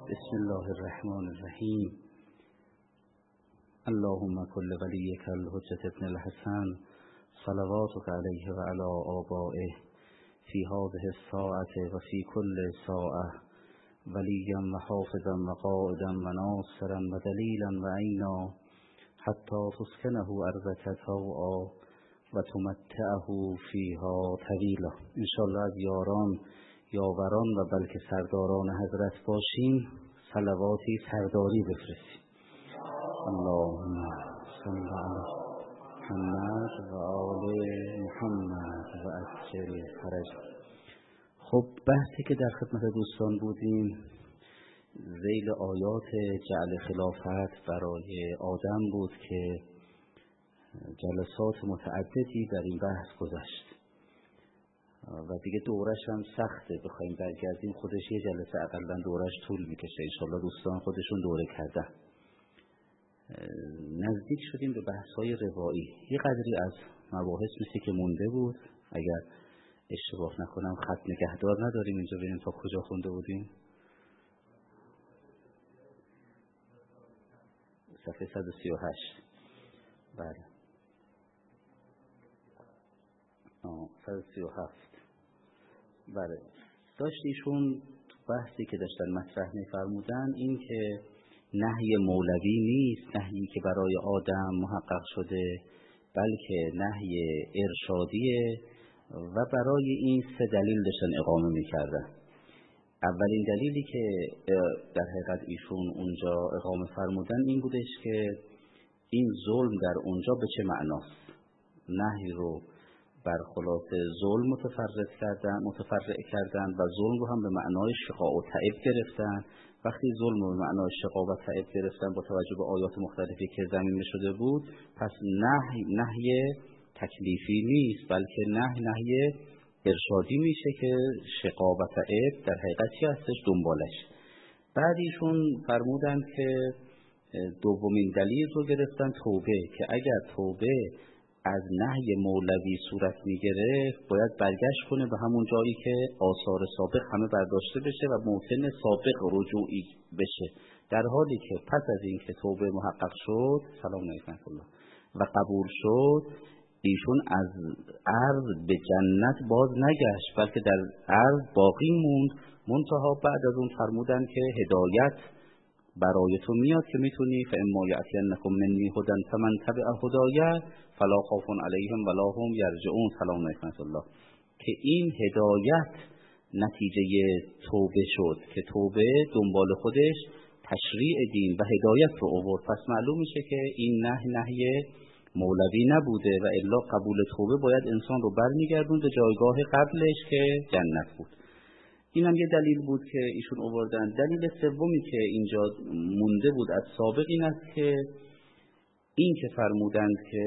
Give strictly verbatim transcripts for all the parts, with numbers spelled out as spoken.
بسم الله الرحمن الرحیم. اللهم كل وليك الحجة ابن الحسن صلواتك عليه وعلى آبائه في هذه الساعة وفي كل ساعة وليا وحافظا وقائدا وناصرا ودليلا وعينا حتى تسكنه أرضك طوعا وتمتعه فيها طويلا. انشاءالله از یاران، یاوران و بلکه سرداران حضرت باشیم صلواتی سرداری بفرستیم. اللهم صل علی محمد و آل محمد و عجل فرج. خب بحثی که در خدمت دوستان بودیم ذیل آیات جعل خلافت برای آدم بود که جلسات متعددی در این بحث گذشت و دیگه دورش هم سخته، بخوایم برگردیم خودش یه جلسه اقلا دورش طول میکشه. انشالله دوستان خودشون دوره کردن. نزدیک شدیم به بحث‌های روایی. یه قدری از مباحث مثل که مونده بود. اگر اشتباه نکنم خط نگهدار نداریم اینجا، ببینیم تا کجا خونده بودیم. صفحه صد و سی و هشت. بله. آه صد و سی و هفت. بله. داشت ایشون بحثی که داشتن مطرح می‌فرمودن این که نهی مولوی نیست، نهی که برای آدم محقق شده، بلکه نهی ارشادیه و برای این سه دلیل داشتن اقامه می‌کردن. اولین دلیلی که در حقیقت ایشون اونجا اقامه فرمودن این بودش که این ظلم در اونجا به چه معناست. نهی رو بر خلاصه ظلم متفرق کردن متفرع کردن و ظلم رو هم به معنای شقاق و تعب گرفتن. وقتی ظلم رو به معنای شقاق و تعب گرفتن با توجه به آیات مختلفی که ضمیمه شده بود، پس نهی نهی تکلیفی نیست، بلکه نهی نهی ارشادی میشه که شقاق و تعب در حقیقت چی هستش دنبالش. بعد ایشون فرمودن که دومین دلیل رو گرفتن توبه، که اگر توبه از نهی مولوی صورت میگرفت باید برگشت کنه به همون جایی که آثار سابق همه برداشته بشه و موطن سابق رجوعی بشه. در حالی که پس از این که توبه محقق شد سلام علیکم الله و قبول شد، ایشون از ارض به جنت باز نگشت، بلکه در ارض باقی موند. منتها بعد از اون فرمودن که هدایت برای تو میاد که میتونی فاما یأتینکم منی هدی فمن تبع هدای فلا خوف علیهم ولا هم یرجعون. سلام علیکم الله. که این هدایت نتیجه توبه شد که توبه دنبال خودش تشریع دین و هدایت رو آورد. پس معلوم میشه که این نهی نهی مولوی نبوده و الا قبول توبه باید انسان رو برمیگردون به جایگاه قبلش که جنت بود. این هم یه دلیل بود که ایشون آوردن. دلیل سومی که اینجا مونده بود از سابق این است که این که فرمودند که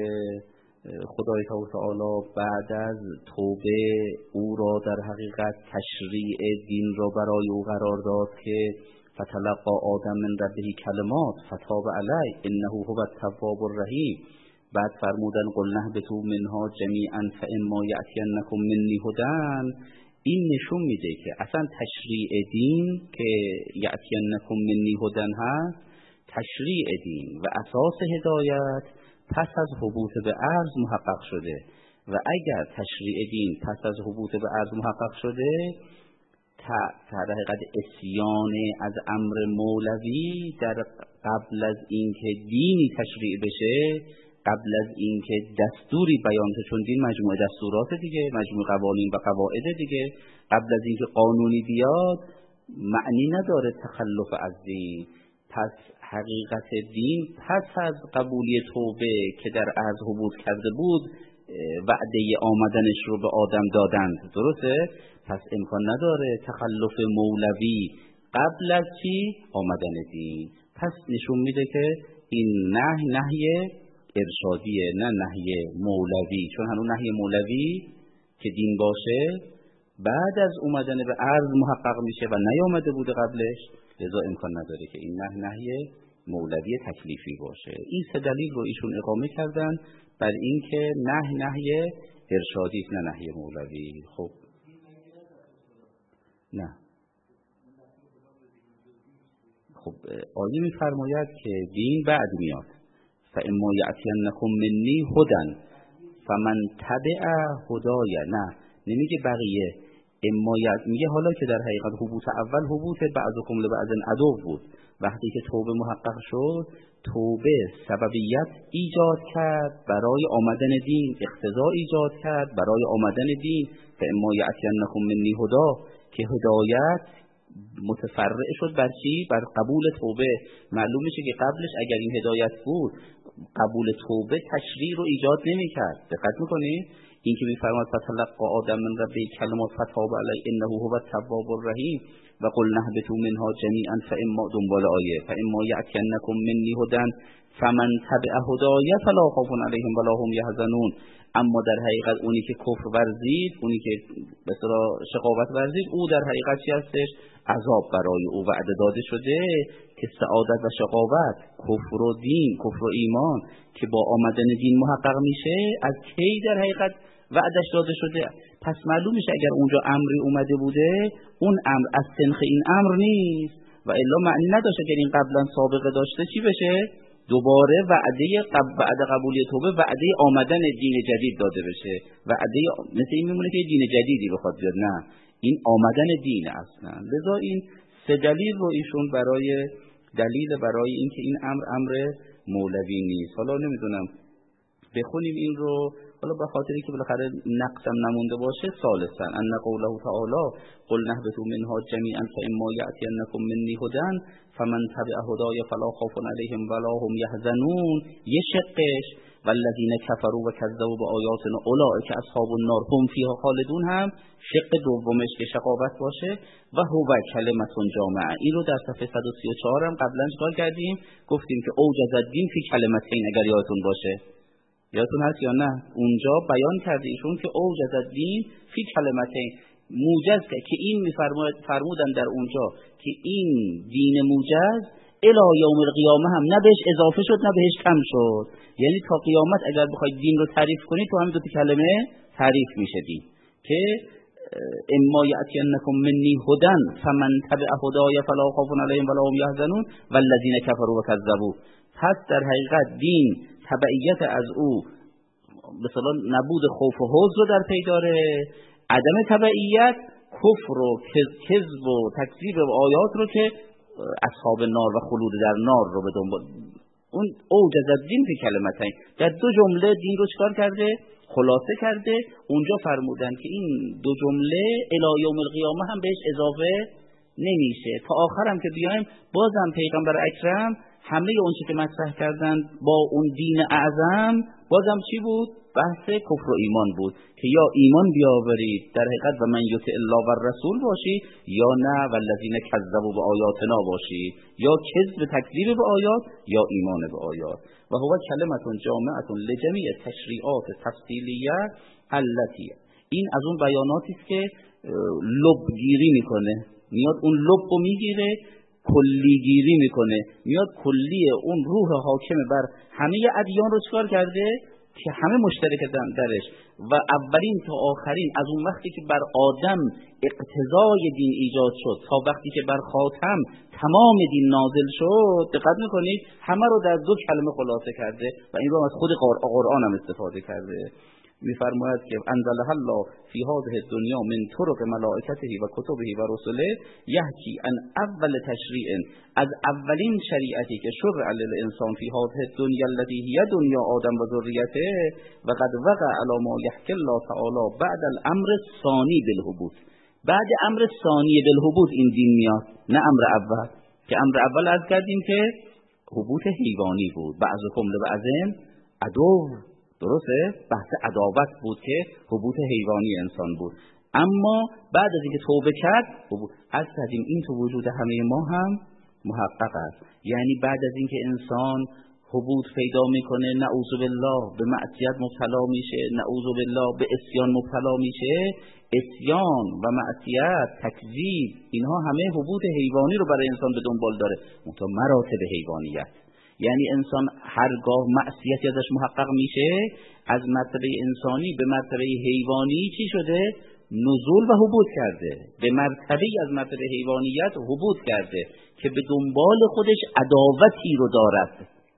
خدای تعالی بعد از توبه او را در حقیقت تشریع دین را برای او قرار داد که فتلقى آدم من ربه کلمات فتاب علیه انه هو التواب الرحیم. بعد فرمودن قل نهبطوا منها جمیعا فاما یأتینکم منی هدی. این نشون میده که اصلا تشریع دین که یأتینکم منی هدی هست، تشریع دین و اساس هدایت پس از هبوط به ارض محقق شده و اگر تشریع دین پس از هبوط به ارض محقق شده، در حقیقت اسیان از امر مولوی در قبل از اینکه دینی تشریع بشه، قبل از اینکه دستوری بیان شه، چون دین مجموعه دستورات دیگه، مجموعه قوانین و قواعد دیگه، قبل از اینکه قانونی بیاد معنی نداره تخلف از دین. پس حقیقت دین پس از قبولی توبه که در ارض حبوط کرده بود وعده آمدنش رو به آدم دادند، درسته؟ پس امکان نداره تخلف مولوی قبل از چی؟ آمدن دین. پس نشون میده که این نهی نهی ارشادیه، نه نهی مولوی، چون هنوز نهی مولوی که دین باشه بعد از اومدن به ارض محقق میشه و نیامده بوده قبلش، لذا امکان نداره که این نهی نهی مولوی تکلیفی باشه. این سه دلیل رو ایشون اقامه کردن بر این که نهی نهی ارشادی نه نهی مولوی. خب نه خب آیه میفرماید که دین بعد میاد. فاما یأتینکم منی هدی فمن تبع هدای. نه نمیگه بقیه، اما میگه حالا که در حقیقت حبوط اول حبوط بعضکم لبعض عدو بود. وقتی که توبه محقق شد، توبه سببیت ایجاد کرد برای آمدن دین، اقتضا ایجاد کرد برای آمدن دین. فاما یأتینکم منی هدی که هدایت متفرع شد بر چی؟ بر قبول توبه. معلوم میشه که قبلش اگر این هدایت بود، قبول توبه تشریع رو ایجاد نمی‌کرد. دقت می‌کنید؟ این که می‌فرماد فتلقى آدم من ربه کلمات فتاب علیه انه هو التواب الرحیم و قلنا اهبطوا منها جمیعا فاما دنبال آیه فاما یأتینکم منی هدی فمن تبع هدای فلا خوف علیهم ولا هم یحزنون. اما در حقیقت اونی که کفر ورزید، اونی که به اصطلاح شقاوت ورزید، او در حقیقت چی هستش؟ عذاب برای او وعده داده شده که سعادت و شقاوت، کفر و دین، کفر و ایمان که با آمدن دین محقق میشه، از کی در حقیقت وعدش داده شده. پس معلوم میشه اگر اونجا امری اومده بوده، اون امر از سنخ این امر نیست و الا معنی نداشت اگر این قبلا سابقه داشته چی بشه؟ دوباره وعده قبل بعد قبولی توبه وعده آمدن دین جدید داده بشه. وعده مثل این میمونه که دین جدیدی بخواد بیاد، نه، این آمدن دین اصلا. لذا این سه دلیل رو ایشون برای دلیل برای اینکه این امر امر مولوی نیست. حالا نمیدونم بخونیم این رو، حالا به خاطری که بالاخره نقصم نمونده باشه. ثالثا ان قوله تعالی قل نهبطوا منها جمیعا فاما یأتینکم منی هدی فمن تبع هدای فلا خوف علیهم ولا هم یحزنون. یه شقش والذین کفروا و کذبوا بآیاتنا اولئک اصحاب النار هم فیها خالدون، هم شق دومش که شقاوت باشه و هو کلمه جامعه. این رو در صفحه صد و سی و چهار هم قبلا چکار کردیم؟ گفتیم که اوجز الدین فی کلمتین، اگر یادتون باشه، یادتون هست یا نه؟ اونجا بیان کرده ایشون که اوجز الدین فی کلمتین، موجز که این فرمودن در اونجا که این دین موجز الی یوم القیامه هم نه بهش اضافه شد نه بهش کم شد. یعنی تا قیامت اگر بخواید دین رو تعریف کنید تو همین دو تا کلمه تعریف میشه دین، که اما یأتینکم منی هدی فمن تبع هدای فلا خوف علیهم ولا هم یحزنون والذین کفروا و کذبوا. پس در حقیقت دین تبعیت از او مثلا نبود خوف و حزن رو در پی داره، عدم تبعیت کفر و کذب و تکذیب و آیات رو که اصحاب نار و خلود در نار رو به دنبال. اون اوجز الدین فی کلمتین، در دو جمله دین رو چکار کرده؟ خلاصه کرده. اونجا فرمودن که این دو جمله الی یوم القیامه هم بهش اضافه نمیشه. تا آخر هم که بیایم بازم پیغمبر اکرم همه اون چیزی که مطرح کردن با اون دین اعظم بازم چی بود؟ بحث کفر و ایمان بود که یا ایمان بیاورید در حقیقت و من یطع الله و الرسول باشی، یا نه والذین کذبوا بآیاتنا باشی، یا کذب تکذیب به آیات یا ایمان به آیات. و هو کلمه جامعه لجمیع تشریعات تفصیلیه التي، این از اون بیاناتی است که لب گیری میکنه، میاد اون لب رو میگیره، کلی گیری میکنه، میاد کلی اون روح حاکم بر همه ادیان رو چکار کرده که همه مشترک درش و اولین تا آخرین، از اون وقتی که بر آدم اقتضای دین ایجاد شد تا وقتی که بر خاتم تمام دین نازل شد. دقت میکنید همه رو در دو کلمه خلاصه کرده و این رو از خود قرآن هم استفاده کرده. میفرماید که انزلها الله فی هذه الدنیا من طرق ملائکته و کتبه و رسله یحکی ان اول تشریع، از اولین شریعتی که شرع للانسان فی هذه الدنیا التي هي دنیا آدم و ذریته و قد وقع علی ما یحکی الله تعالی بعد الامر الثانی بالهبوط. بعد امر ثانی بالهبوط این دین میاد، نه امر اول، که امر اول از کردیم که هبوط حیوانی بود، بعضکم لبعض عدو، درسته؟ بحث عداوت بود که هبوط حیوانی انسان بود. اما بعد از اینکه توبه کرد از کردیم این تو وجود همه ما هم محقق است. یعنی بعد از اینکه انسان هبوط پیدا میکنه، نعوذ بالله به معصیت مبتلا میشه، نعوذ بالله به عصیان مبتلا میشه، عصیان و معصیت، تکذیب، اینها همه هبوط حیوانی رو برای انسان به دنبال داره، منتها مراتب حیوانیت. یعنی انسان هرگاه معصیتی ازش محقق میشه، از مرتبه انسانی به مرتبه حیوانی چی شده؟ نزول و هبوط کرده، به مرتبه از مرتبه حیوانیت هبوط کرده که به دنبال خودش عداوتی رو دارد،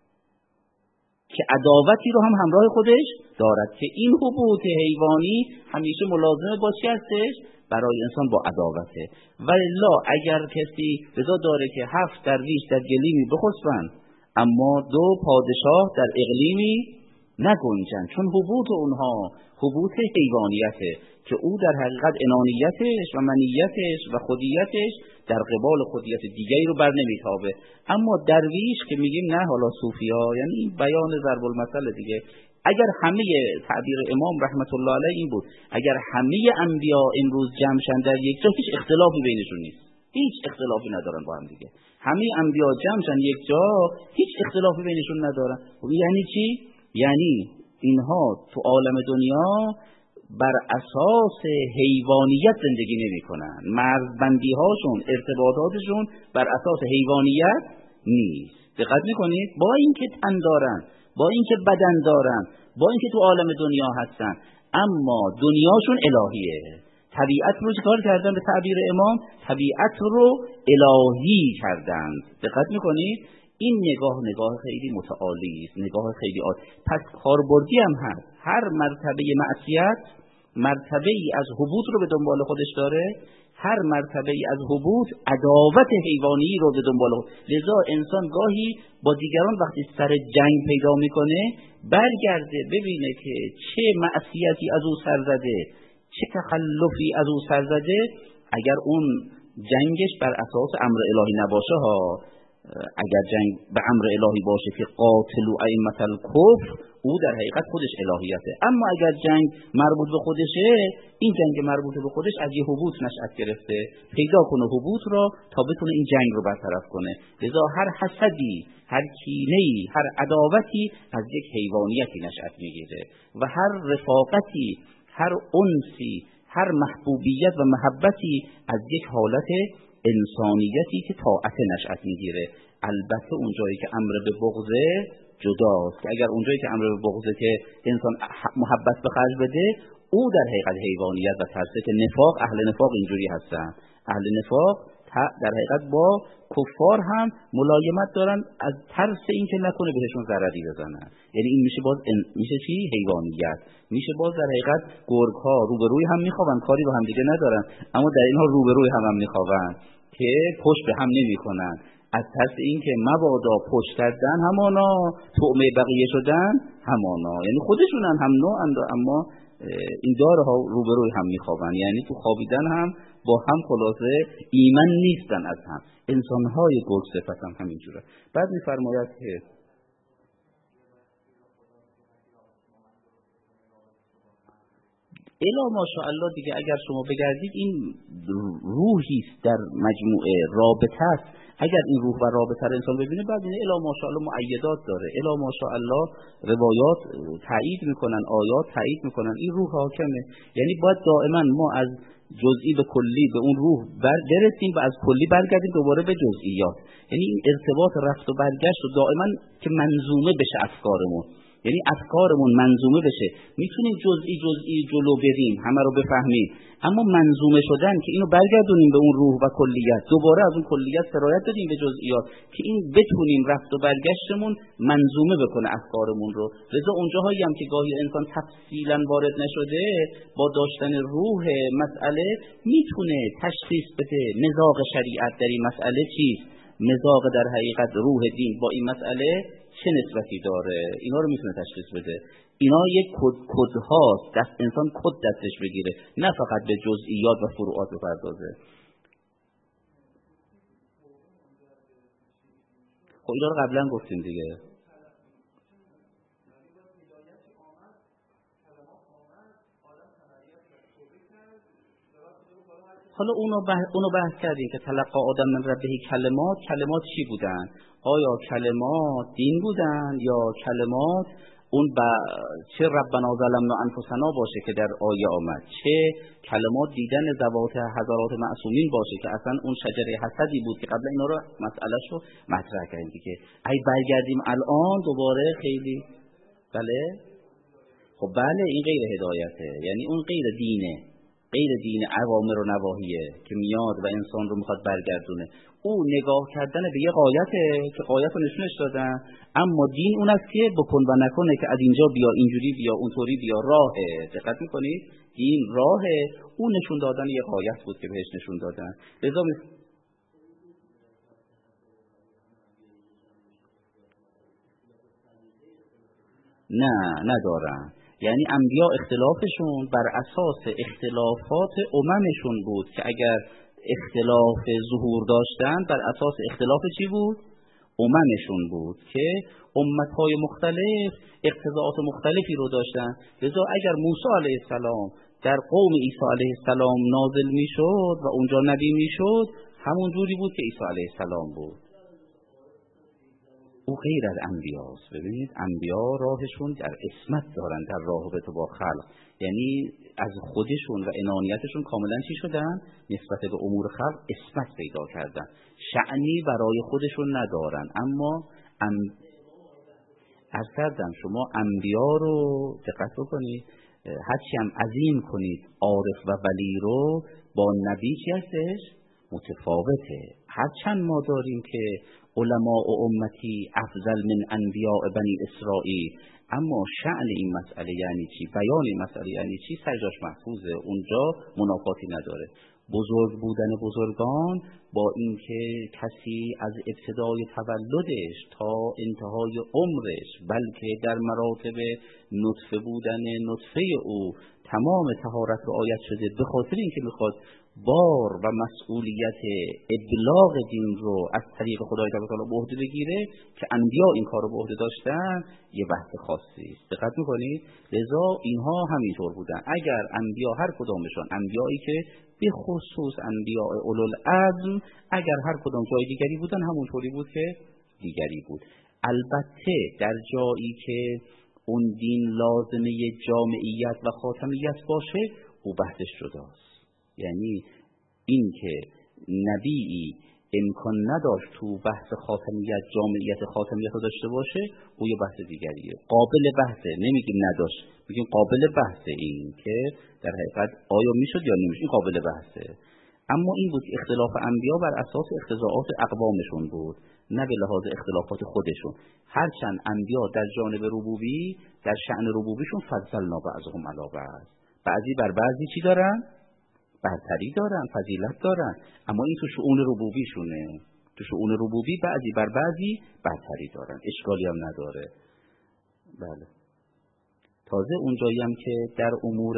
که عداوتی رو هم همراه خودش دارد، که این هبوط حیوانی همیشه ملازمه با چی هستش؟ برای انسان با عداوته. والا اگر کسی رضا داره که هفت درویش در گلیمی بخسبن اما دو پادشاه در اقلیمی نگنجن، چون هبوط اونها هبوط حیوانیته که او در حقیقت انانیتش و منیتش و خودیتش در قبال خودیت دیگری رو بر نمیتابه. اما درویش که میگیم نه، حالا صوفیا، یعنی این بیان ضرب المثل دیگه، اگر همه تعبیر امام رحمت الله علیه این بود اگر همه انبیا امروز جمع شن در یک جا هیچ اختلافی بینشون نیست، هیچ اختلافی ندارن با هم دیگه، همه انبیا جمع شن یک جا هیچ اختلافی بینشون ندارن. خب یعنی چی؟ یعنی اینها تو عالم دنیا بر اساس حیوانیت زندگی نمی کنن، مرزبندی هاشون ارتباطاتشون بر اساس حیوانیت نیست. دقت میکنید؟ با اینکه تن دارن، با اینکه بدن دارن، با اینکه تو عالم دنیا هستن، اما دنیاشون الهیه. طبیعت رو چیکار کردن؟ به تعبیر امام طبیعت رو الهی کردن. دقت میکنید؟ این نگاه نگاه خیلی متعالی است، نگاه خیلی عالی. پس کاربردی هم هست. هر مرتبه معصیت مرتبه ای از هبوط رو به دنبال خودش داره، هر مرتبه ای از هبوط عداوت حیوانی رو به دنبال خودش. لذا انسان گاهی با دیگران وقتی سر جنگ پیدا میکنه برگرده ببینه که چه معصیتی از او سر زده، چه تخلفی از او سر زده. اگر اون جنگش بر اساس امر الهی نباشه ها، اگر جنگ به امر الهی باشه که قاتل و ائمة الکفر، او در حقیقت خودش الهیته. اما اگر جنگ مربوط به خودشه، این جنگ مربوط به خودش از یه هبوط نشأت گرفته، پیدا کنه هبوط را تا بتونه این جنگ رو برطرف کنه. لذا هر حسدی، هر کینه‌ای، هر عداوتی از یک حیوانیتی نشأت میگیره و هر رفاقتی، هر انسی، هر محبوبیت و محبتی از یک حالت انسانیتی که طاعت نشأت میگیره. البته اونجایی که امر به بغضه جداست، که اگر اونجایی که امر به بغضه که انسان محبت به خرج بده، او در حقیقت حیوانیت و ترسه، که نفاق، اهل نفاق اینجوری هستن. اهل نفاق در حقیقت با کفار هم ملایمت دارن از ترس این که نکنه بهشون ضرری بزنن. یعنی این میشه باز ان... میشه چی؟ حیوانیت. میشه باز در حقیقت گرگ ها روبروی هم میخوابن، کاری با هم دیگه ندارن، اما در اینها روبروی هم هم میخوابن که پشت به هم نمیکنن، از ترس این که مبادا پشت کردن همانا، طعمه بقیه شدن همانا. یعنی خودشونن هم نوعن، اما این دارها روبروی هم میخوابن، یعنی تو خوابیدن هم با هم خلاصه ایمن نیستن از هم. انسانهای گرگ صفت هم همینجوره. بعد میفرماید که الا ماشاءالله دیگه اگر شما بگردید این روحی است در مجموعه، رابطه است. اگر این روح و رابطه رو انسان ببینه بعد اینه الا ماشاءالله مؤیدات داره، الا ماشاءالله روایات تایید میکنن، آیات تایید میکنن، این روح حاکمه. یعنی باید دائما ما از جزئی به کلی به اون روح برسیم و از کلی برگردیم دوباره به جزئیات. یعنی این ارتباط رفت و برگشت و دائما که منظومه بشه افکارمون، یعنی افکارمون منظومه بشه. میتونیم جزئی جزئی جلو بریم، همه رو بفهمیم، اما منظومه شدن که اینو برگردونیم به اون روح و کلیت، دوباره از اون کلیت سرایت بدیم به جزئیات، که این بتونیم رفت و برگشتمون منظومه بکنه افکارمون رو. لذا اونجاهایی هم که گاهی انسان تفصیلا وارد نشده، با داشتن روح مسئله میتونه تشخیص بده مذاق شریعت در این مسئله چیست، مذاق در حقیقت روح دین با این مسئله چه نسبتی داره، اینا رو میتونه تشخیص بده. اینا یک کد کدهاست، دست انسان کد دستش بگیره، نه فقط به جزئیات و فروعات بپردازه. خب اینا رو قبلا گفتیم دیگه. حالا اونو بحث, اونو بحث کردیم که تلقی آدم من ربه کلمات، کلمات چی بودن؟ آیا کلمات دین بودن یا کلمات اون با چه ربنا ظلمنا انفسنا باشه که در آیه آمد، چه کلمات دیدن ذوات حضرات معصومین باشه که اصلا اون شجره حسدی بود که قبلا اینا رو مسئلهشو مطرح کردیم دیگه. ای برگردیم الان دوباره خیلی بله خب بله این غیر هدایته، یعنی اون غیر دینه، غیر دین اوامر و نواهیه که میاد و انسان رو میخواد برگردونه. او نگاه کردن به یه غایته که غایت رو نشونش دادن، اما دین اون است که بکن و نکنه، که از اینجا بیا، اینجوری بیا، اونطوری بیا، راهه. دقت میکنید؟ دین راهه، اون نشون دادن یه غایت بود که بهش نشون دادن. لذا می... نه ندارن. یعنی انبیا اختلافشون بر اساس اختلافات اممشون بود که اگر اختلاف ظهور داشتن بر اساس اختلاف چی بود؟ اممشون بود که امتهای مختلف اقتضاعات مختلفی رو داشتن. لذا اگر موسی علیه السلام در قوم عیسی علیه السلام نازل میشد و اونجا نبی میشد، همون جوری بود که عیسی علیه السلام بود. او غیر از انبیاست. ببینید انبیا راهشون در عصمت دارن در رابطه با خلق، یعنی از خودشون و انانیتشون کاملا چی شدن؟ نسبت به امور خلق عصمت پیدا کردن، شأنی برای خودشون ندارن. اما ام... عرض کردم شما انبیا رو دقت بکنید، هرچی هم عظیم کنید عارف و ولی رو، با نبی چی هستش؟ متفاوته. هرچند ما داریم که علماء و امتی افضل من انبیاء بنی اسرائیل، اما شأن این مسئله یعنی چی؟ بیان این مسئله یعنی چی؟ سجاش محفوظه، اونجا منافاتی نداره. بزرگ بودن بزرگان با اینکه کسی از ابتدای تولدش تا انتهای عمرش، بلکه در مراتب نطفه بودن نطفه او تمام طهارت رعایت شده، به خاطر اینکه میخواد بار و مسئولیت ابلاغ دین رو از طریق خدای تعالی به عهده بگیره که انبیا این کارو به عهده داشتن، یه بحث خاصی است. دقت می‌کنید؟ لذا اینها همینطور بودن. اگر انبیا هر کدامشون، انبیایی که به خصوص انبیاء اولوالعزم، اگر هر کدام جای دیگری بودن، همونطوری بود که دیگری بود. البته در جایی که اون دین لازمه جامعیت و خاتمیت باشه، او بحثش جداست. یعنی این که نبیی امکان نداشت تو بحث خاتمیت جامعیت خاتمیت رو داشته باشه، او یه بحث دیگریه، قابل بحثه. نمیگیم نداشت، میگیم قابل بحثه. این که در حقیقت آیا میشد یا نمیشد، این قابل بحثه. اما این بود که اختلاف انبیا بر اساس اقتضاعات اقوامشون بود، نه به لحاظ اختلافات خودشون. هرچند انبیا در جانب ربوبی، در شأن ربوبیشون فضلنا بعضهم علی بعض، بعضی بر بعضی چی دارن؟ برتری دارن، فضیلت دارن. اما این تو شؤون ربوبیشونه، تو شؤون ربوبی بعضی بر بعضی برتری دارن، اشکالی هم نداره. بله. تازه اونجایی هم که در امور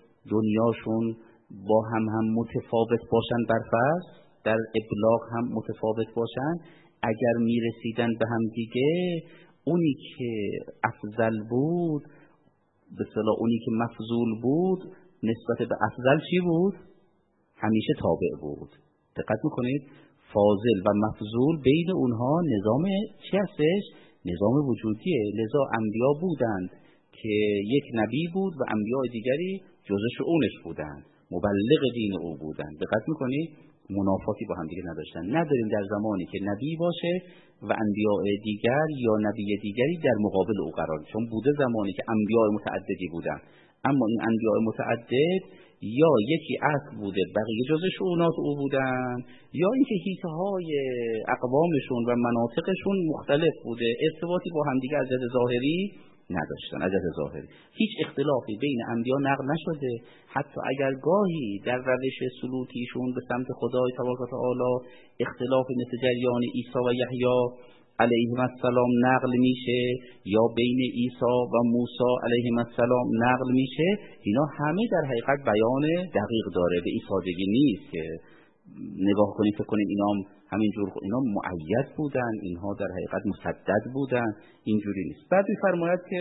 دنیاشون با هم هم متفاوت باشن، برفرض در ابلاغ هم متفاوت باشن، اگر میرسیدن به هم دیگه، اونی که افضل بود، به اصطلاح اونی که مفضول بود نسبت به افضل چی بود؟ همیشه تابع بود. دقت میکنید؟ فاضل و مفضول بین اونها نظام چی هستش؟ نظام وجودیه. لذا انبیا بودند که یک نبی بود و انبیاء دیگری جزء شؤونش بودند، مبلغ دین او بودند. دقت میکنید؟ منافاتی با هم دیگه نداشتن. نداریم در زمانی که نبی باشه و انبیاء دیگر یا نبی دیگری در مقابل او قرار، چون بوده زمانی که انبیاء متعددی بودن، اما این انبیاء متعدد یا یکی اصل بوده بقیه جزء شؤونات او بودن، یا اینکه حیطه های اقوامشون و مناطقشون مختلف بوده، ارتباطی با همدیگه از جهت ظاهری نداشتن. از جهت ظاهری هیچ اختلافی بین انبیا نقل نشده. حتی اگر گاهی در روش سلوکیشون به سمت خدای تبارک و تعالی اختلاف مثل جریان عیسی و یحیی علیهم السلام نقل میشه، یا بین عیسی و موسی علیهم السلام نقل میشه، اینا همه در حقیقت بیان دقیق داره، به این سادگی نیست که نگاه کنید فکر کنید اینا هم همینجور. اینا مؤید بودن، اینها در حقیقت مسدد بودن، اینجوری نیست. بعد میفرماید که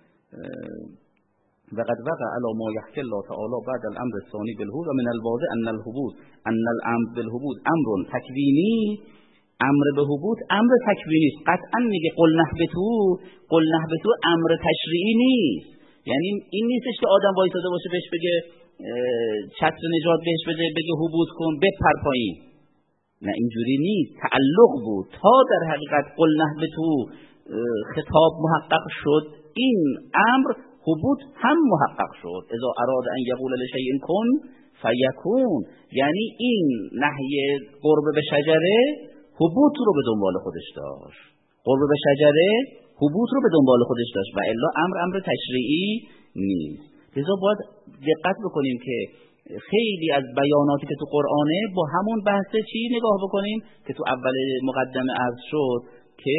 وقد وقع علی ما یحکی الله تعالی بعد الامر الثانی بالهبوط و من الواضح ان الهبوط ان الامر بالهبوط امر تکوینی. امر به هبوط امر تکوینی است. قطعا میگه قل نهبطوا، قل نهبطوا امر تشریعی نیست. یعنی این نیستش که آدم وایساده باشه بهش بگه چتر نجات بهش بده، بگه هبوط کن بپر پایین. نه اینجوری نیست، تعلق بود تا در حقیقت قل نهبطوا خطاب محقق شد، این امر هبوط هم محقق شد. اذا اراد ان یقول لشیء کن فیکون، یعنی این نهی قرب به شجره حبوط رو به دنبال خودش داشت، قرب به شجره حبوط رو به دنبال خودش داشت و الا امر امر تشریعی نیست. لذا باید دقت بکنیم که خیلی از بیاناتی که تو قرآنه با همون بحث چی نگاه بکنیم که تو اول مقدمه عرض شد که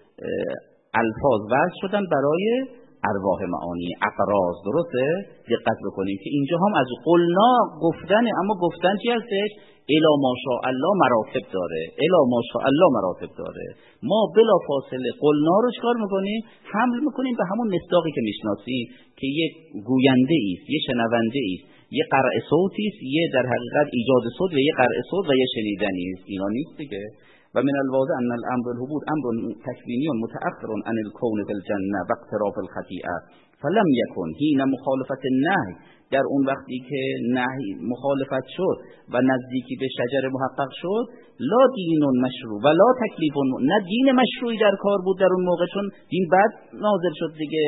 الفاظ وضع شدن برای ارواح معانی اقراض. درسته؟ دقت بکنیم که اینجا هم از قلنا گفتنه، اما گفتن چی هستش؟ الا ماشاء الله مراتب داره، الا ماشاء الله مراتب داره. ما بلا فاصله قلنا رو چکار میکنیم؟ حمل میکنیم به همون مصداقی که میشناسیم که یک گوینده ایست، یه شنونده ایست، یه قرع صوتی است، یه در حقیقت ایجاد صوت و یه قرع صوت و یه شنیدنی است. اینا نیست دیگه. و من الواضح ان الامر الهبوط امر تکوینی متأخر عن الكون في الجنه و اقتراف الخطیئه فلم یکن حین مخالفت النهی، در اون وقتی که نهی مخالفت شد و نزدیکی به شجر محقق شد، لا دین مشروع و لا تکلیف، نه دین مشروعی در کار بود در اون موقع، چون دین بعد نازل شد دیگه،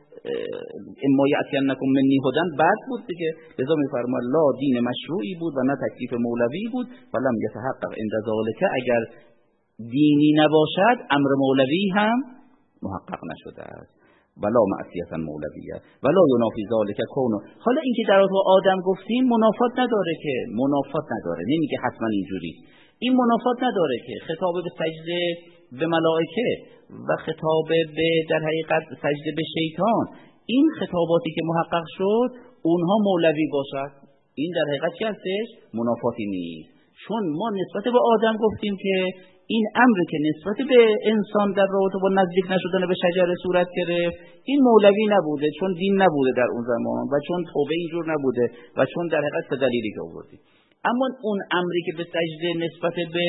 اما یأتینکم منی هدی بعد بود دیگه. لذا میفرماید لا دین مشروعی بود و نه تکلیف مولوی بود. فلم یتحقق عند ذلک، اگر دینی نباشد امر مولوی هم محقق نشده است. ولا معصیت مولویه ولا ینافی ذلک کونه. حالا اینکه در رابطه با آدم گفتیم منافات نداره، که منافات نداره، نمیگه حتما اینجوری. این منافات نداره که خطاب به سجده به ملائکه و خطاب به در حقیقت سجده به شیطان، این خطاباتی که محقق شد اونها مولوی باشد، این در حقیقت چی هستش؟ منافاتی نیست. چون ما نسبت به آدم گفتیم که این امری که نسبت به انسان در رابطه با نزدیک نشدن به شجره صورت گرفت، این مولوی نبوده، چون دین نبوده در اون زمان و چون توبه اینجور نبوده و چون در حقیقت دلیلی که آوردیم. اما اون امری که به سجده نسبت به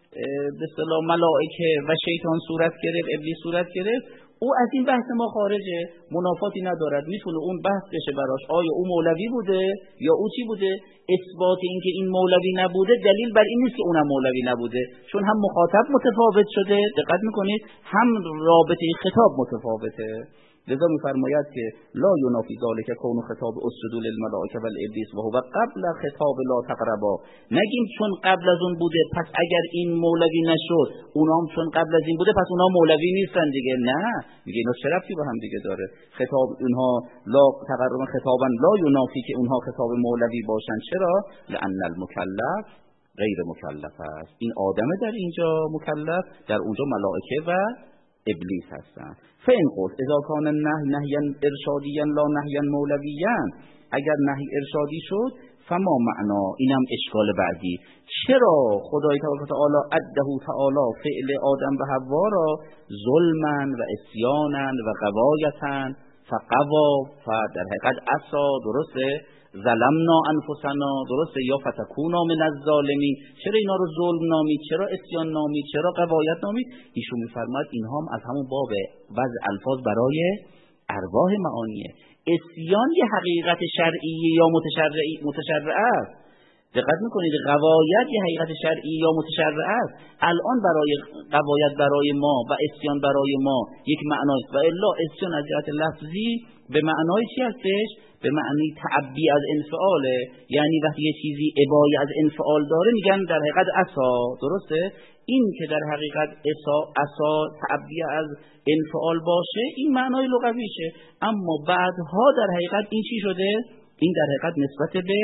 به اصطلاح ملائکه و شیطان صورت گرفت، ابلیس صورت گرفت، او از این بحث ما خارجه، منافاتی ندارد، میتونه اون بحث بشه براش آیا او مولوی بوده یا او چی بوده. اثبات این که این مولوی نبوده دلیل بر این نیست که اونم مولوی نبوده، چون هم مخاطب متفاوت شده، دقت میکنید، هم رابطه خطاب متفاوته. لذا میفرماید که لا ینافی ذلک کون خطاب اسجدوا للملائکه والابلیس و هو قبل خطاب لا تقربا. نگیم چون قبل از اون بوده پس اگر این مولوی نشد اونام چون قبل از این بوده پس اونها مولوی نیستن دیگه. نه، میگه اینا چه ربطی با هم دیگه داره؟ خطاب اونها لا تقربا خطابا لا ینافی که اونها خطاب مولوی باشن. چرا؟ لان المکلف غیر مکلف است. این آدم در اینجا مکلف، در اونجا ملائکه و ابلیس هستن. فین قلت اذا کان النهی نهیا ارشادیا لا نهیا مولویا، اگر نهی ارشادی شد فما معنا، اینم اشکال بعدی، چرا خدای تبارک و تعالی عده تعالی فعل آدم و حوا را ظلما و عصیانا و غوایتا فقوا و در حقیقت عصا، درسته، ظلمنا انفسنا، درسته، یا فتکونا من الظالمین، چرا اینا رو ظلم نامید، چرا عصیان نامید، چرا غوایت نامید؟ ایشون میفرماید اینها هم از همون باب وضع الفاظ برای ارواح معانیه. عصیان یه حقیقت شرعی یا متشرعی متشرعه است، دقت میکنید، غوایت یه حقیقت شرعی یا متشرعه است. الان برای غوایت برای ما و عصیان برای ما یک معناست و الا عصیان از جهت لفظی به معنای چی هستش؟ به معنی تعبی از انفعاله، یعنی وقتی یه چیزی ابایی از انفعال داره میگن در حقیقت عصا، درسته؟ این که در حقیقت عصا عصا تعبی از انفعال باشه این معنای لغویشه، اما بعدها در حقیقت این چی شده؟ این در حقیقت نسبت به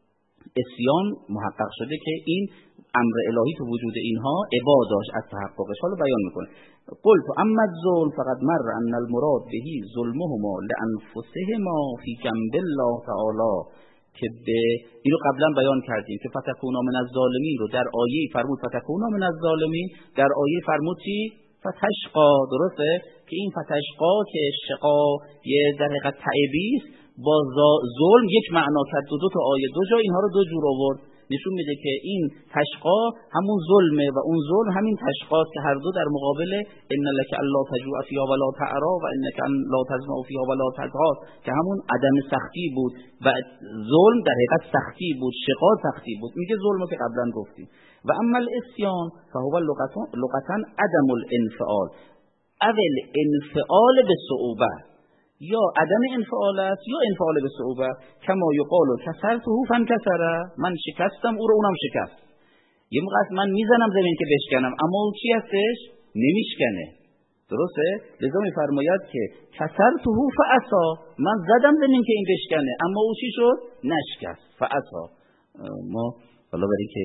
عصیان محقق شده که این امر الهی تو وجود اینها ابا داشت از تحققش. حالا بیان میکنه قلت اما الظلم فقد مر ان المراد بهی ظلمهما لانفسهما فی جنب الله تعالی، که به اینو قبلا بیان کردیم که فتکونا من الظالمین رو در آیه فرمود فتکونا من الظالمین، در آیه فرمود چی؟ فتشقا، درسته؟ که این فتشقا که شقا یه در حقیقت تعبیست با ظلم یک معنا کرد، دو, دو تا آیه دو جا اینها رو دو جور آورد، نشون میده که این تشقا همون ظلمه و اون ظلم همین تشقاست که هر دو در مقابل ان لک الا تجوع فیها ولا تعرا و انک لا تظمأ فیها ولا تضحا، که همون عدم سختی بود و ظلم در حقیقت سختی بود، شقا سختی بود. میگه ظلمو که قبلا گفتیم. و اما العصیان فهو لغتا عدم الانفعال، اول انفعال به صعوبه، یا عدم انفعال است یا انفعال به صعوبه. کما یقال کسرته فانکسر، من شکستم او رو اونم شکست. یه موقع من میزنم زمین که بشکنم اما اون چی هستش؟ نمیشکنه. درسته؟ لذا میفرماید که کسرته فعصا، من زدم زمین که این بشکنه اما او چی شد؟ نشکست. فعصا. ما حالا برای که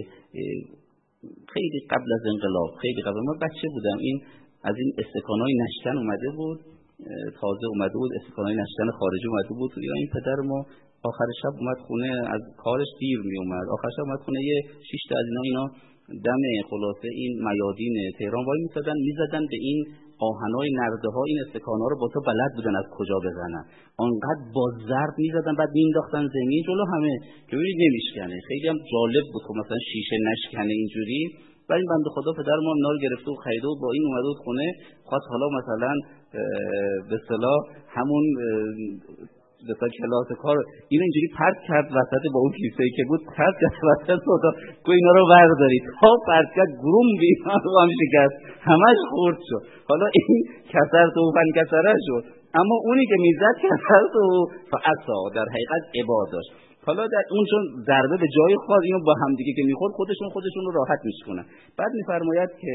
خیلی قبل از انقلاب، خیلی قبل ما بچه بودم، این از این استکانای نشکن اومده بود، تازه اومده بود استکانای نشکن خارجی اومده بود یا این پدر ما آخر شب اومد خونه، از کارش دیر می اومد، آخر شب اومد خونه یه شش تا از اینا اینا دم خلاصه این میادین تهران وای میسادن میزدن به این آهنای نرده ها، این استکانا رو با تو بلد بودن از کجا بزنن، آنقدر با ضرب میزدن بعد مینداختن زمین جلو همه که ببینید نمیشکنه. خیلی هم جالب بود خب مثلا شیشه نشکنه اینجوری. بعد این بنده خدا پدر ما اینا رو گرفته و خریده و با این اومده بود خونه، خواست حالا مثلا به اصطلاح همون مثلا کلاس کار این اینجوری پرت کرد وسط با اون کیسه‌ای که بود، پرت کرد وسط اتاق، گفت اینا رو بردارید. تا پرت کرد گروم بیان رو هم شکست، همش خورد شد. حالا این کسر تو فنکسره شد، اما اونی که میزد کسر تو فعصا، در حقیقت عباد داشت. حالا در اون چون ضربه به جای خاص اینو با هم دیگه که میخورد خودشون خودشون رو راحت میشکنن. بعد میفرماید که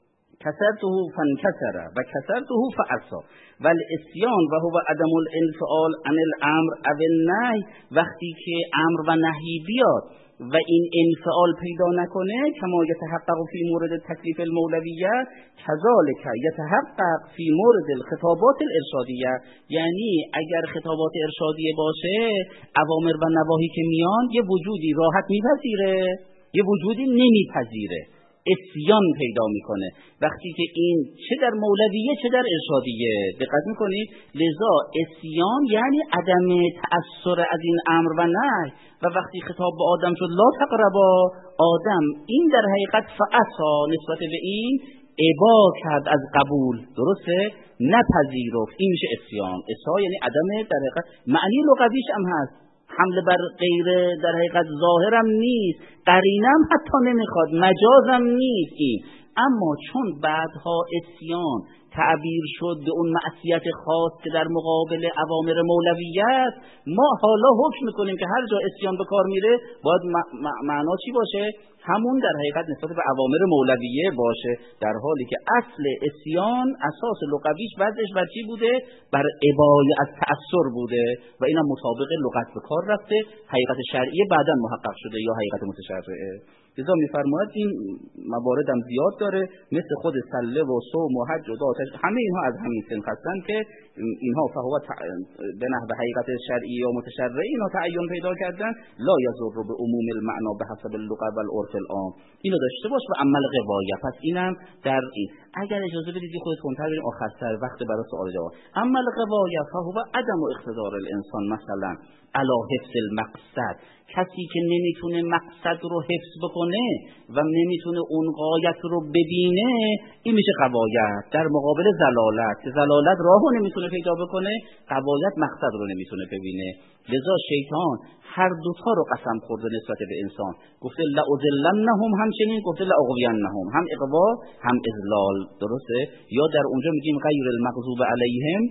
کسرته فانکسر و کسرته فعصا و الاسیان و هو عدم الانفعال عن الامر او النهی، وقتی که امر و نهی بیاد و این انفعال پیدا نکنه، کما یتحقق فی مورد تکلیف المولویه کذالک یتحقق فی مورد الخطابات الارشادیه. یعنی اگر خطابات ارشادیه باشه اوامر و نواهی که میان یه وجودی راحت میپذیره یه وجودی نمیپذیره، اسیان پیدا میکنه وقتی که این چه در مولویه چه در ارشادیه. دقت میکنید؟ لذا اسیان یعنی عدم تأثیر از این امر و نهی. و وقتی خطاب به آدم شد لا تقربا، آدم این در حقیقت فعصا نسبت به این ابا کرد از قبول، درسته؟ نپذیرفت، این میشه اسیان. اسا یعنی عدم در حقیقت معنی لغویش هم هست، حمله بر غیر در حقیقت ظاهرم نیست، قرینم حتی نمیخواد، مجازم نیست این. اما چون بعدها اسیان تعبیر شد به اون معصیت خاص که در مقابل اوامر مولویه است، ما حالا حکم میکنیم که هر جا اسیان به کار میره باید معنا چی باشه؟ همون در حقیقت نسبت به اوامر مولویه باشه، در حالی که اصل اسیان اساس لغویش وضعش بر چی بوده؟ بر ابای از تأثیر بوده و اینم مطابق لغت به کار رفته، حقیقت شرعیه بعداً محقق شده یا حقیقت متشرعه. لذا میفرماید این موارد هم زیاد داره، مثل خود سله و صوم و حج و دعا، همه اینها از همین سنخ هستن که اینها فهو به نحو حقیقت شرعی یا متشرعی اینها تعین پیدا کردن. لا یضر به عموم المعنا به حسب اللغه و العرف العام. اینو داشته باش و عمل غوایه. پس اینم در این اگر اجازه بدید خودت کنتر بریم آخر سر وقت برای سوال جواب. عمل غوایه فهو عدم اقتدار الانسان مثلا علی حفظ المقصد، کسی که نمیتونه مقصد رو حفظ بکنه و نمیتونه اون غایت رو ببینه، این میشه غوایت در مقابل ضلالت، که ضلالت راهو نمیتونه پیدا بکنه، غوایت مقصد رو نمیتونه ببینه. لذا شیطان هر دوتا رو قسم خورده نسبت به انسان، گفته لأضلنهم، همچنین گفته لأغوینهم، هم اغوا هم اضلال، درسته؟ یا در اونجا میگیم غیر المغضوب علیهم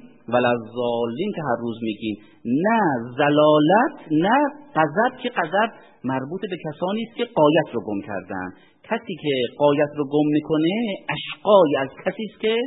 ولضالین که هر روز میگیم، نه ضلالت نه غضب، که غضب مربوط به کسانی است که غایت رو گم کردن. کسی که غایت رو گم میکنه اشقای از کسی است که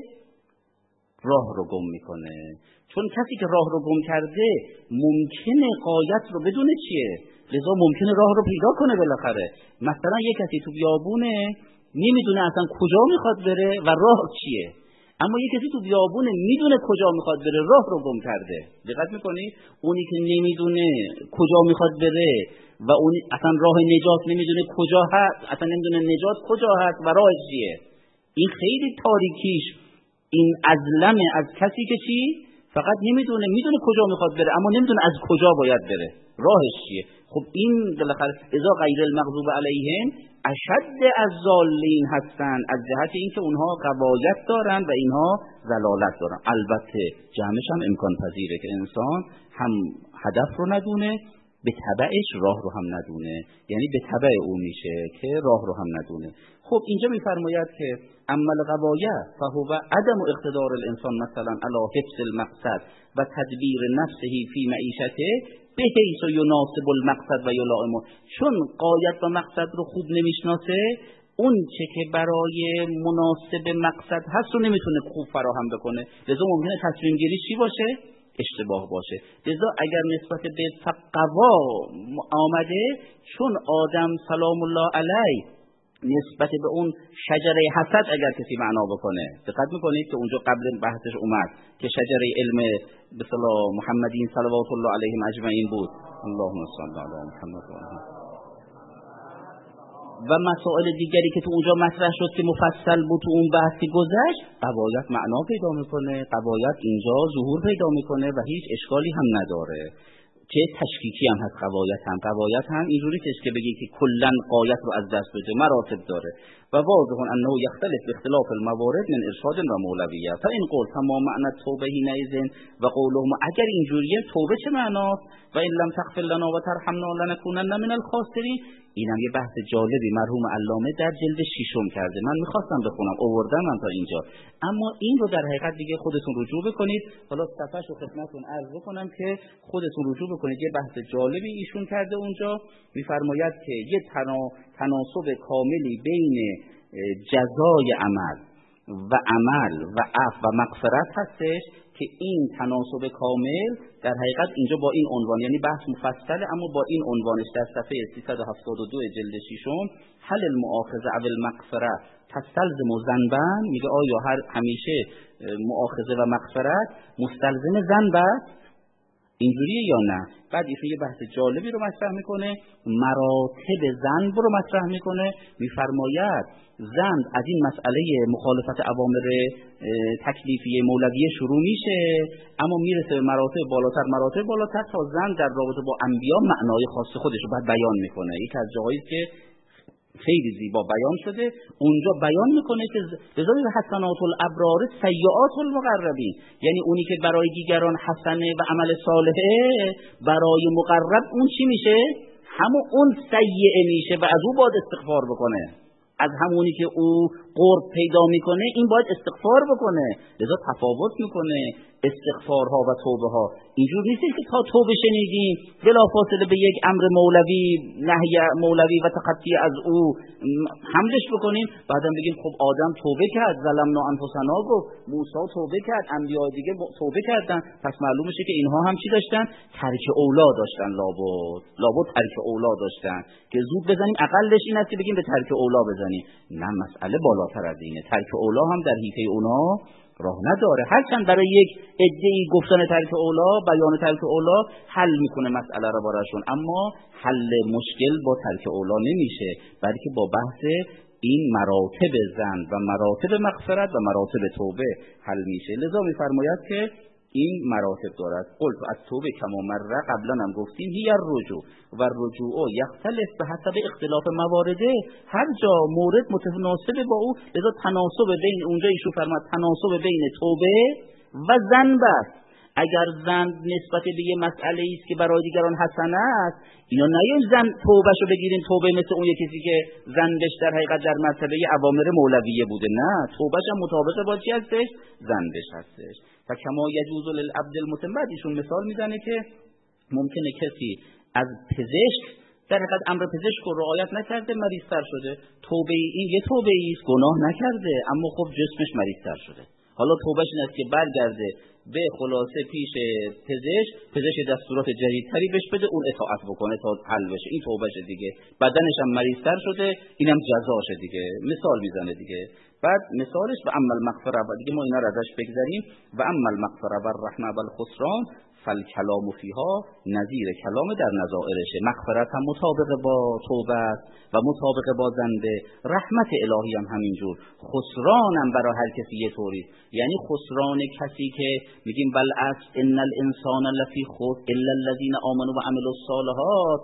راه رو گم میکنه، چون کسی که راه رو گم کرده ممکنه غایت رو بدونه چیه، لذا ممکنه راه رو پیدا کنه بالاخره. مثلا یک کسی تو بیابونه نمیدونه اصلا کجا میخواد بره و راه چیه، اما یک کسی تو بیابونه میدونه کجا میخواد بره، راه رو گم کرده. دقت میکنی؟ اونی که نمیدونه کجا میخواد بره و اون اصلا راه نجات نمیدونه کجا هست، اصلا نمیدونه نجات کجا هست و راه چیه، این خیلی تاریکیش این ازلمه از کسی که چی؟ فقط نمیدونه، میدونه کجا میخواد بره اما نمیدونه از کجا باید بره، راهش چیه. خب این بالاخره اذا غیر المغضوب علیهم اشد از ضالین هستن، از جهت اینکه اونها غوایت دارن و اینها ضلالت دارن. البته جمعش هم امکان پذیره که انسان هم هدف رو ندونه به تبعش راه رو هم ندونه، یعنی به تبع او میشه که راه رو هم ندونه. خب اینجا میفرماید که اما الغوایه فهو عدم اقتدار الانسان مثلا علی حفظ المقصد و تدبیر نفسه فی معیشته به حیث یناسب المقصد و یلائمه. چون غایت و مقصد رو خوب نمیشناسه، اون چه که برای مناسب مقصد هست رو نمیتونه خوب فراهم بکنه، لذا ممکنه تصمیم گیری چی باشه؟ اشتباه باشه. لذا اگر نسبت به فقوا آمده، چون آدم سلام الله علیه نسبت به اون شجره حسد اگر کسی معنا بکنه، دقت میکنید که اونجا قبل بحثش اومد که شجره علم به اصطلاح محمدین صلوات الله علیهم اجمعین بود. اللهم صل علی محمد و آله و مسائل دیگری که تو اونجا مطرح شد که مفصل بود تو اون بحثی گذشت. قوایت معنا پیدا میکنه، قوایت اینجا ظهور پیدا میکنه و هیچ اشکالی هم نداره. چه تشکیکی هم هست قوایت هم. قوایت هم اینجوری که بگی که کلن قایت رو از دست بده، مراتب داره. و واضح انه یختلف باختلاف الموارد من ارشاد و مولویه. تا این قول تمام معنی توبه حینئذ و قولهم، اگر اینجوریه توبه چه معناست؟ و ان لم تغفر لنا و ترحمنا لنکونن من الخاسرین. اینم یه بحث جالبی مرحوم علامه در جلد ششم کرده. من میخواستم بخونم، آوردم من تا اینجا، اما این رو در حقیقت دیگه خودتون رجوع بکنید. حالا صفحه‌اش رو خدمتتون عرض بکنم که خودتون رجوع بکنید. یه بحث جالبی ایشون کرده اونجا. میفرماید که یه تناسب کاملی بین جزای عمل و عمل و عفو و مغفرت هستش که این تناسب کامل در حقیقت اینجا با این عنوان، یعنی بحث مفصله اما با این عنوانش در صفحه سیصد و هفتاد و دو جلد ششم، هل المؤاخذه او المغفره تستلزم ذنبا، میگه آیا هر همیشه مؤاخذه و مغفرت مستلزم ذنب است؟ اینجوریه یا نه؟ بعد ایشون یه بحث جالبی رو مطرح میکنه، مراتب ذنب رو مطرح میکنه. میفرماید ذنب از این مسئله مخالفت اوامر تکلیفی مولویه شروع میشه، اما میرسه به مراتب بالاتر مراتب بالاتر تا ذنب در رابطه با انبیا معنای خاص خودش رو بعد بیان میکنه. یک از جاهایی که خیلی زیبا بیان شده اونجا بیان میکنه که بذارید حسنات الابرار سیئات المقربین، یعنی اونی که برای دیگران حسنه و عمل صالحه، برای مقرب اون چی میشه؟ همون اون سیئه میشه و از او باید استغفار بکنه. از همونی که او قرب پیدا میکنه این باید استغفار بکنه. لذا تفاوت میکنه استغفارها و توبه ها. اینجور نیست که تا توبه شنیدیم بلافاصله به یک امر مولوی، نهی مولوی و تخطی از او حملش بکنیم، بعدم بگیم خب آدم توبه کرد، ظلمنا انفسنا گفت، موسی توبه کرد، انبیا دیگه توبه کردن، پس معلوم میشه که اینها هم چی داشتن؟ ترک اولا داشتن. لابد لابد ترک اولا داشتن که زود بزنیم اقلش این است که بگیم به ترک اولا بزنیم. نه، مسئله بالاتر از اینه. ترک اولا هم در حیطه اونا راه نداره. هرچند برای یک عده‌ای گفتن ترک اولا، بیان ترک اولا حل میکنه مسئله رو براشون، اما حل مشکل با ترک اولا نمیشه، بلکه با بحث این مراتب ذنب و مراتب مغفرت و مراتب توبه حل میشه. لذا میفرماید که این مراتب دارد. قلت از توبه کما مره، قبلا هم گفتیم، هی الرجوع و الرجوع یختلف به حسب اختلاف موارده، هر جا مورد متناسب با او. لذا تناسب بین، اونجا ایشون فرمود تناسب بین توبه و ذنب است. اگر ذنب نسبت به یه مسئله است که برای دیگران حسنه است، اینا نیایم ذنب توبهشو بگیریم توبه مثل اون کسی که ذنبش در حقیقت در مرتبه اوامر مولویه بوده. نه، توبهش هم مطابق با چی هستش؟ ذنبش هستش. و کما یجوز للعبد المسلم، بعد ایشون مثال میزنه که ممکنه کسی از پزشک در حقیقت امر پزشک رو رعایت نکرده، مریض‌تر شده. توبه این یه توبه است، گناه نکرده اما خب جسمش مریض‌تر شده. حالا توبهش این است که برگرده به خلاصه پیش پزشک، پزشک دستورات جدیدتری بهش بده، اون اطاعت بکنه تا حل بشه. این توبهشه دیگه. بدنش هم مریض‌تر شده، اینم جزاشه دیگه. مثال میزنه دیگه. بعد مثالش و اما المغفره، بعد دیگه ما اینا رو ازش بگذریم. و اما المغفره و الرحمه و الخسران فالکلام فیها نظیر کلام در نظائرشه. مغفرت هم مطابق با توبه و مطابق با ذنبه، رحمت الهی هم همینجور، خسران هم برای هر کسی یه طوری. یعنی خسران کسی که میگیم بالعکس ان الانسان لفی خسر الا الذين آمنوا وعملوا الصالحات،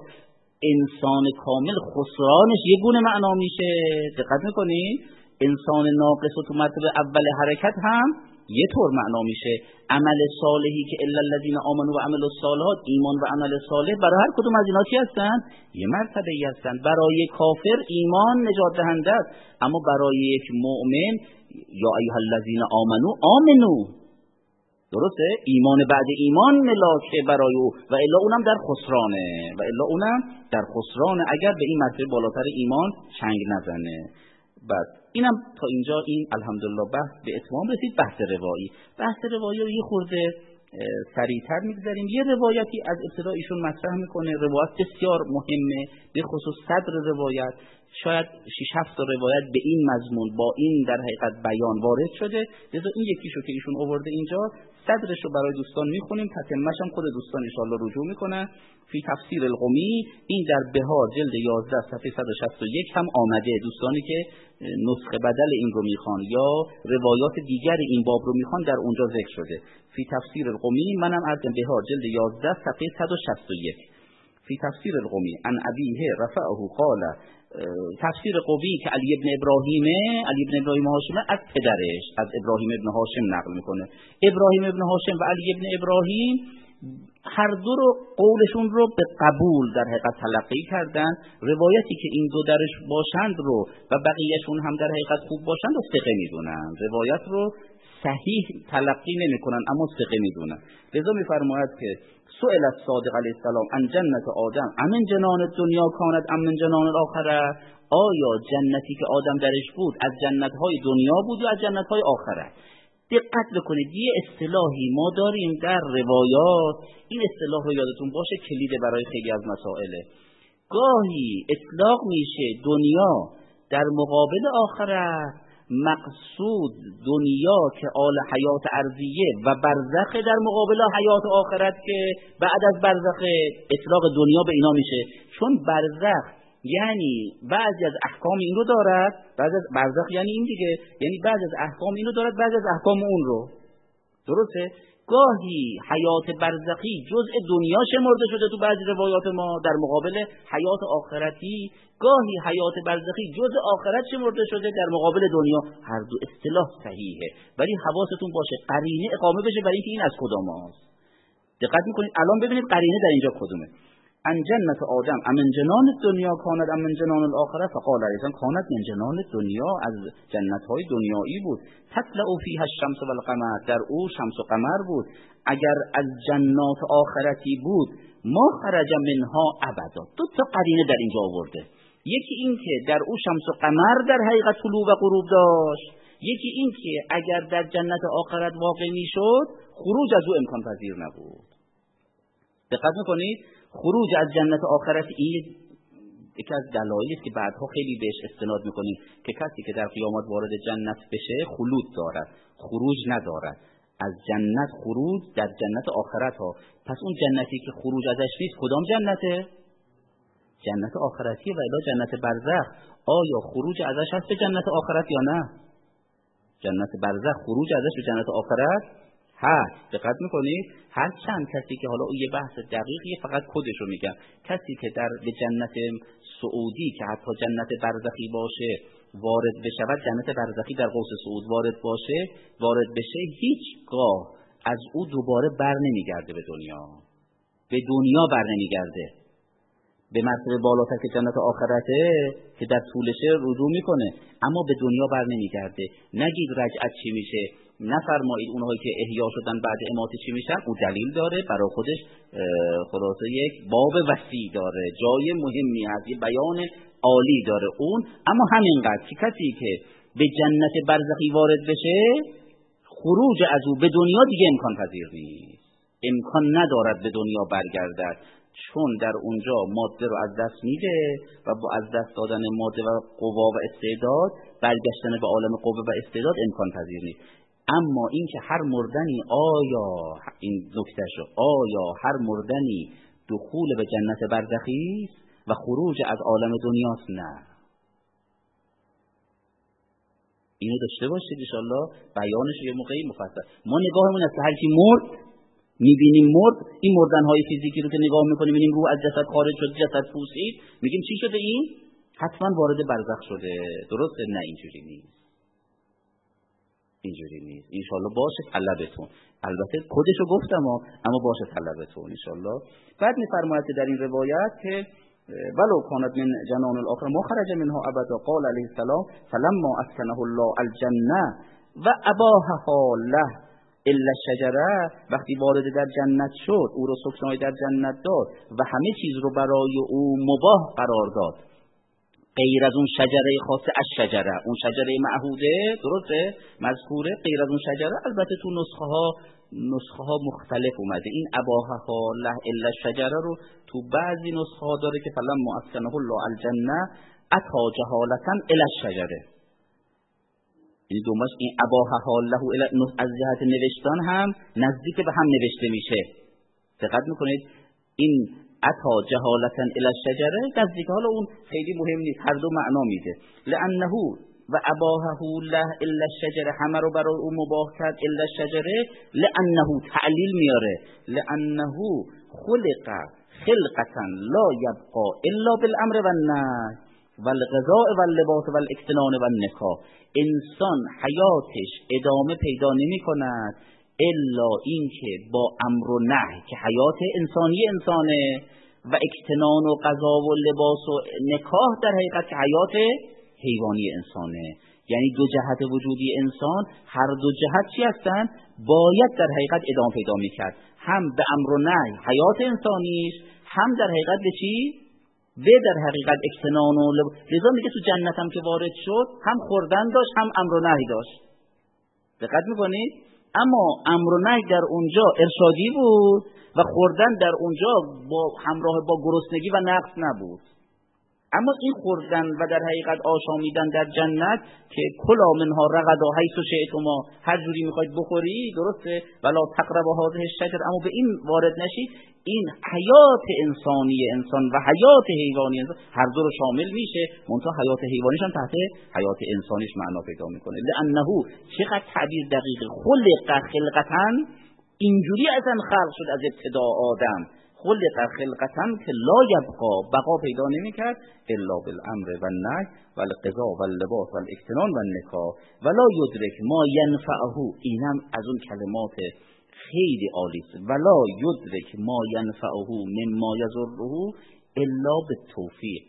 انسان کامل خسرانش یه گونه معنا میشه. دقت میکنی؟ انسان ناقص و تو مرتبه اول حرکت هم یه طور معنا میشه عمل صالحی که الا الذین آمنوا و عملوا الصالحات، ایمان و عمل صالح برای هر کدوم از اینا چی هستن؟ یه مرتبه ای هستن. برای کافر ایمان نجات دهنده است، اما برای یک مؤمن یا ایها الذین آمنوا آمنو، درسته؟ ایمان بعد ایمان ملاکه برای او و الا اونم در خسرانه، و الا اونم در خسرانه اگر به این مرتبه بالاتر ایمان چنگ نزنه. بعد اینم تا اینجا این الحمدلله بحث به اتمام رسید. بحث روایی بحث روایی رو یه خورده سریعتر میگذاریم. یه روایتی از ابتدا ایشون مطرح میکنه، روایت بسیار مهمه، به خصوص صدر روایت، شاید شش هفت روایت به این مضمون با این در حقیقت بیان وارد شده. لذا این یکیشو که ایشون آورده اینجا، صدرش رو برای دوستان میخونیم، تتمه‌اش هم خود دوستان ان شاءالله رجوع میکنن. فی تفسیر القمی، این در بهار جلد یازده صفحه صد و شصت و یک هم آمده. دوستانی که نسخه بدل این رو میخوان یا روایات دیگر این باب رو میخوان در اونجا ذکر شده. فی تفسیر القمی، منم عرضم بهار جلد یازده صفحه صد و شصت و یک. فی تفسیر القمی عن ابیه رفعه قال، تفسیر قوی که علی ابن ابراهیمه، علی ابن ابراهیم هاشمه، از پدرش از ابراهیم ابن هاشم نقل میکنه. ابراهیم ابن هاشم و علی ابن ابراهیم هر دو رو قولشون رو به قبول در حقیقت تلقی کردن. روایتی که این دو درش باشند رو و بقیهشون هم در حقیقت خوب باشند رو ثقه میدونن، روایت رو صحیح تلقی نمیکنن اما ثقه میدونن. لذا میفرماید که سئل الصادق علیه السلام عن جنت آدم امن جنان دنیا کانت امن جنان الاخره، آیا جنتی که آدم درش بود از جنت‌های دنیا بود یا از جنت‌های آخره؟ دقت بکنید، یه اصطلاحی ما داریم در روایات، این اصطلاح رو یادتون باشه کلید برای خیلی از مسائله. گاهی اطلاق میشه دنیا در مقابل آخرت، مقصود دنیا که آل حیات ارضیه و برزخ در مقابل حیات آخرت که بعد از برزخ اطلاق دنیا به اینا میشه، چون برزخ یعنی بعضی از احکام این رو دارد، بعضی از برزخ یعنی این دیگه، یعنی بعضی از احکام این رو دارد، بعضی از احکام اون رو، درسته؟ گاهی حیات برزخی جزء دنیا شمرده شده تو بعضی روایات ما در مقابل حیات آخرتی، گاهی حیات برزخی جزء آخرت شمرده شده در مقابل دنیا. هر دو اصطلاح صحیحه، ولی حواستون باشه قرینه اقامه بشه برای اینکه این از کدام است. دقت میکنید الان ببینید قرینه در اینجا کدومه. ان جنت آدم امن جنان دنیا کاند امن جنان الاخره، فقال ایضا کاند من جنان دنیا، از جنت‌های دنیایی بود. تطلع فیها الشمس والقمر، در او شمس و قمر بود. اگر از جنات آخرتی بود ما خرج منها ابدا. دو تا قرینه در اینجا آورده، یکی این که در او شمس و قمر در حقیقت طلوع و غروب داشت، یکی این که اگر در جنت آخرت واقع میشد خروج از او امکان پذیر نبود. دقت میکنید خروج از جنت آخرت این یکی از دلایلی است که بعدها خیلی بهش استناد میکنیم که کسی که در قیامت وارد جنت بشه خلود دارد، خروج ندارد. از جنت خروج در جنت آخرت ها. پس اون جنتی که خروج ازش نیست کدام جنته؟ جنت آخرتی و الا جنت برزخ. آیا خروج ازش هست به جنت آخرت یا نه؟ جنت برزخ خروج ازش به جنت آخرت هست. دقت میکنید هر چند کسی که حالا یه بحث دقیقیه فقط کدش رو میگم، کسی که در به جنت سعودی که حتی جنت برزخی باشه وارد بشه و جنت برزخی در قوس سعود وارد باشه وارد بشه هیچگاه از او دوباره بر نمیگرده به دنیا، به دنیا بر نمیگرده. به مرتبه بالاتر که جنت آخرته که در طولشه رجوع میکنه اما به دنیا بر نمیگرده. نگید رجعت چی میشه، نفرمایید اونهایی که احیا شدن بعد اماته چی میشن، او دلیل داره برای خودش، خلاصه یک باب وسیع داره، جای مهمی هست، یه بیان عالی داره اون. اما همینقدر که کسی که به جنت برزخی وارد بشه خروج از او به دنیا دیگه امکان پذیر نیست، امکان ندارد به دنیا برگردد، چون در اونجا ماده رو از دست میده و با از دست دادن ماده و قوا و استعداد برگشتن به عالم قوه و استعداد امکان پذیر نیست. اما این که هر مردنی آیا این نکته شو آیا هر مردنی دخول به جنت برزخی است و خروج از عالم دنیاست؟ نه. اینو داشته باشید ان شاءالله بیانش یه موقعی مفصل. ما نگاهمون است هر کی مرد میبینیم مرد، این مردن‌های فیزیکی رو که نگاه میکنیم میبینیم روح از جسد خارج شد، جسد پوسید، میگیم چی شده این؟ حتما وارد برزخ شده. درسته؟ نه اینجوری نیست. اینجوری نیست. انشالله باشه طلبتون. البته کدشو گفتم اما باشه طلبتون انشالله. بعد میفرماید در این روایت که ولو كانت من جنان الاخره ما خرج منها ابدا قال علیه السلام فلما اسکنه الله الجنه و اباحها له الا الشجره، وقتی وارد در جنت شد او رو سکونای در جنت داد و همه چیز رو برای او مباح قرار داد غیر از اون شجره خاصه از شجره، اون شجره معهوده درسته مذکوره، غیر از اون شجره البته تو نسخه ها نسخه ها مختلف اومده. این اباحها له الا الشجره رو تو بعضی نسخه ها داره که فلما اسکنه الله الجنه اتی جهالتا الی الشجره. این دوماش این اباحها له از جهت نوشتن هم نزدیک به هم نوشته میشه. دقت میکنید این اتی جهالتا الی الشجره نزدیک، حالا اون خیلی مهم نیست، هر دو معنا میده. لانه و اباحه له الا الشجره، همه رو برای او مباح کرد الا الشجره، لانه تعلیل میاره لانه خلق خلقتا لا یبقى الا بالامر والنهی والغذاء واللباس والاکتنان والنکاح. انسان حیاتش ادامه پیدا نمی کند الا اینکه با امر و نهی که حیات انسانی انسانه و اکتنان و غذا و لباس و نکاح در حقیقت که حیات حیوانی انسانه. یعنی دو جهت وجودی انسان هر دو جهت چی هستن؟ باید در حقیقت ادامه پیدا میکرد، هم به امر و نهی حیات انسانیش، هم در حقیقت به چی؟ به در حقیقت اکتنان و لب... لذا میگه تو جنت هم که وارد شد هم خوردن داشت هم امر و نهی داشت. دقت میکنید؟ اما امر و نهی در اونجا ارشادی بود و خوردن در اونجا با همراه با گرسنگی و نقص نبود. اما این خوردن و در حقیقت آشامیدن در جنت که کلا منها رغدا حیث شئتما، هر جوری میخواید بخوری، درسته، ولا تقربوا هذه الشجره، اما به این وارد نشید. این حیات انسانی انسان و حیات حیوانی انسان هر دو رو شامل میشه، منتها حیات حیوانیش هم تحت حیات انسانیش معنا پیدا میکنه. لانه چقدر تعبیر دقیق، خلق خلقتا، اینجوری اصلا خلق شد از ابتدا آدم، خلق خلقتا که لا یبقى، بقا پیدا نمیکرد الا بالامر و النهی و الغذاء و اللباس و الاکتنان و النکاح ولا یدرک ما ینفعه. اینم از اون کلمات خیلی عالی است. ولا یدرک ما ینفعه مما یضره الا بالتوفیق.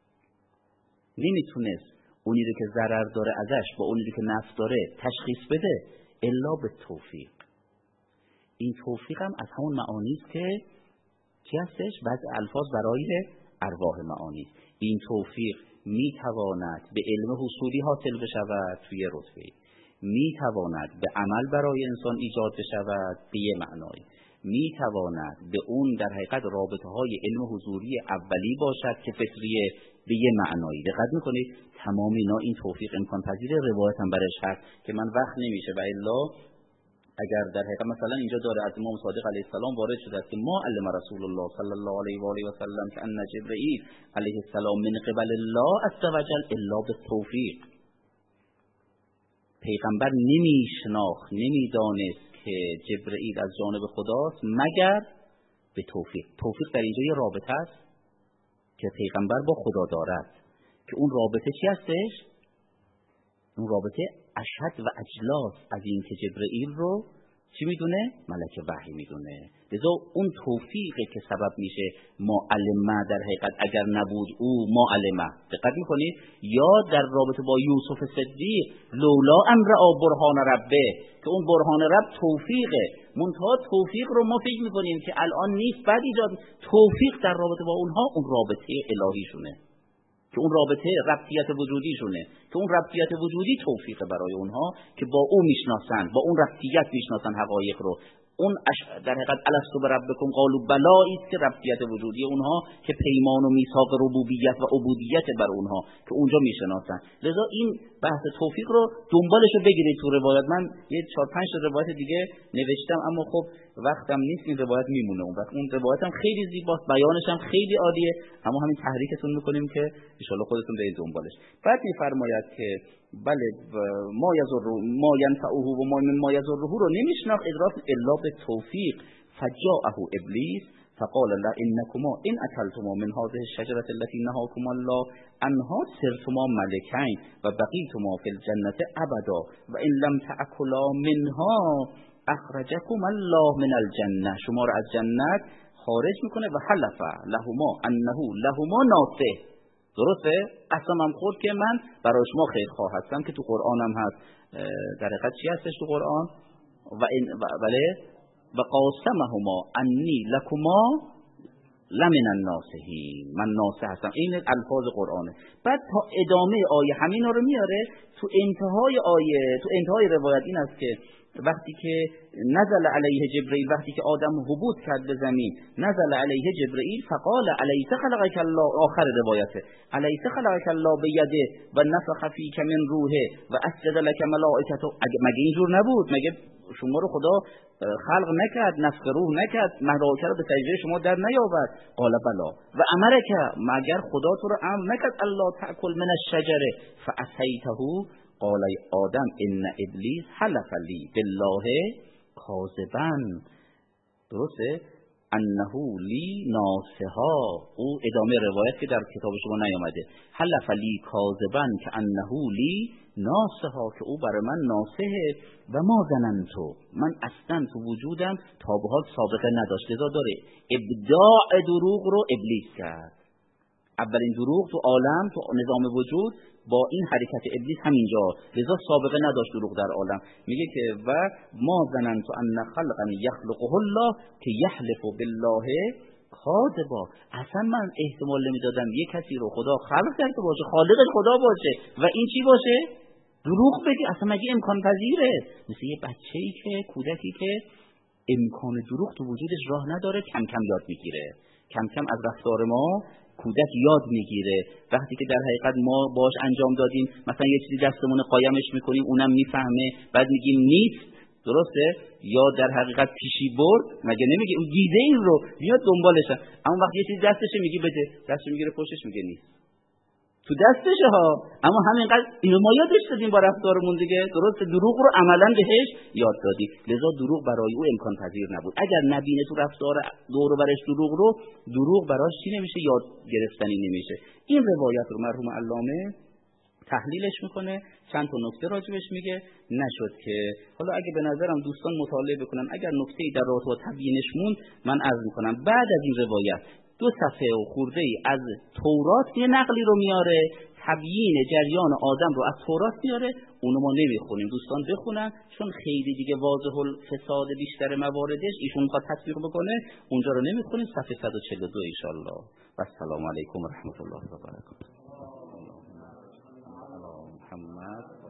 نمیتونست اونی رو که ضرر داره ازش با اونی رو که نفع داره تشخیص بده الا بالتوفیق. این توفیق هم از همون معانی است که چی هستش؟ بعضی الفاظ برای ارواح معانی. این توفیق میتواند به علم حصولی حاصل بشود توی رتبه، میتواند به عمل برای انسان ایجاد بشود به یه معنای، میتواند به اون در حقیقت رابطه های علم حضوری اولی باشد که فطریه به یه معنایی. دقت میکنید تمام اینا این توفیق امکان پذیره. روایت هم برش هست که من وقت نمیشه و الا اگر در حقیقت مثلا اینجا داره از امام صادق علیه السلام وارد شده است که ما علم رسول الله صلی الله علیه و آله و سلم که ان جبرئیل علیه السلام من قبل الله عز وجل الا بالتوفیق. پیغمبر نمیشناخت نمیدانست که جبرئیل از جانب خداست مگر به توفیق. توفیق در اینجا یه رابطه است که پیغمبر با خدا دارد که اون رابطه چی هستش؟ اون رابطه اشهد و اجلاس از این که جبرئیل رو چی میدونه؟ ملک وحی میدونه. لذا اون توفیقه که سبب میشه ما علمه در حقیقت اگر نبود او ما علمه. دقت میکنید؟ یا در رابطه با یوسف صدیق لولا ان رأى برهان ربه، که اون برهان رب توفیقه، منتها توفیق رو ما فکر میکنیم که الان نیست بعد ایجاد. توفیق در رابطه با اونها اون رابطه الهیشونه که اون رابطه ربطیت وجودیشونه که اون ربطیت وجودی توفیقه برای اونها که با او میشناسن، با اون ربطیت میشناسن حقایق رو. اون در حقیقت الستو بربکم قالوا بلی است که ربطیت وجودی اونها که پیمان و میثاق ربوبیت و عبودیت بر اونها که اونجا میشناسن. لذا این بحث توفیق رو دنبالشو بگیرید تو روایت. من یه چهار پنج تا روایت دیگه نوشتم اما خب وقتم نیست این روایت میمونه. اون وقت اون روایت هم خیلی زیباست، بیانش هم خیلی عالیه، اما همین تحریکتون میکنیم که ان شاء الله خودتون برید دنبالش. بعد میفرماید که بله ما یزر ما ینفعه و ما من ما یزره رو نمیشناخت ادراک الا به توفیق. فجاءه ابلیس فقال لا انکما ان اکلتما من هذه الشجره التي نهاكما الله عنها صرتما ملکین و بقیتما فی الجنه ابدا و ان لم تاکلا منها اخرجکم الله من الجنه، شما را از جنت خارج میکنه. و حلف لهما انه لهما ناصح، درسته؟ قسم هم خورد که من برای شما خیر خواه هستم، که تو قرآن هم هست. در حقیقت چی هستش تو قرآن؟ و این بله و قاسمهما انی لکما لمن الناصحین، من ناصح هستم. این الفاظ قرآنه. بعد تا ادامه آیه همین رو میاره. تو انتهای آیه، تو انتهای روایت این است که وقتی که نزل علیه جبرئیل، وقتی که آدم هبوط کرد به زمین، نزل علیه جبرئیل فقال الیس خلقک الله، آخر روایته، الیس خلقک الله بیده و نفخ فیک من روحه و اسجد لک ملائکته، مگه اینجور نبود؟ مگه شما رو خدا خلق نکرد، نفخ روح نکرد، ملائکه رو به سجده شما در نیاورد؟ قال بلا و امرک، مگر خدا تو رو امر نکرد الله تاکل من الشجره فعصیته؟ قال ای آدم ان ابلیس حلف لی بالله کاذبا، درسته؟ انه لی ناصحا، او ادامه روایت که در کتاب شما نیامده، حلف لی کاذبا که انه لی ناصحا، که او برای من ناصحه. و ما ظننتو، من اصلا تو وجودم تا به حال سابقه نداشت، لذا داره ابداع دروغ رو ابلیس کرد. اولین دروغ تو عالم، تو نظام وجود با این حرکت ابلیس همینجا، لذا سابقه نداشت دروغ در عالم. میگه که و ما ظننت ان خلقا یخلقه الله که یحلف بالله کاذبا، اصلا من احتمال نمیدادم یک کسی رو خدا خلق کرده باشه، خالق خدا باشه و این چی باشه؟ دروغ بگه. اصلا مگه امکان پذیره؟ مثل یه بچه‌ای که، کودکی که امکان دروغ تو وجودش راه نداره، کم کم یاد میگیره. کم کم از رفتار ما کودک یاد میگیره. وقتی که در حقیقت ما باش انجام دادیم، مثلا یه چیزی دستمون قایمش میکنیم، اونم میفهمه، بعد میگیم نیست، درسته؟ یا در حقیقت پیشی برد، مگه نمیگه اون دیده این رو میاد دنبالش، اما وقتی یه چیزی دستشه میگی بده، دستش میگیره پشتش میگه نیست، تو دستشه ها، اما همینقدر اینو ما یادش دادیم با رفتارمون دیگه، درست؟ دروغ رو عملا بهش یاد دادی، لذا دروغ برای او امکان پذیر نبود. اگر نبینه تو رفتار دور و برش دروغ رو، دروغ براش چی نمیشه؟ یاد گرفتنی نمیشه. این روایت رو مرحوم علامه تحلیلش میکنه، چند تا نکته راجبش میگه. نشد که حالا اگه به نظرم دوستان مطالعه بکنن، اگر نکته‌ای در رابطه با تبیینش موند، من عرض میکنم بعد از این روایت دو صفحه و خورده ای از تورات یه نقلی رو میاره، تبیین جریان آدم رو از تورات میاره، اونو ما نمیخونیم، دوستان بخونن، چون خیلی دیگه واضح الفساد بیشتر مواردش ایشون میخواد تطبیق بکنه، اونجا رو نمیخونیم. صفحه صد و چهل و دو ان شاء الله. و السلام علیکم و رحمت الله و برکاته. محمد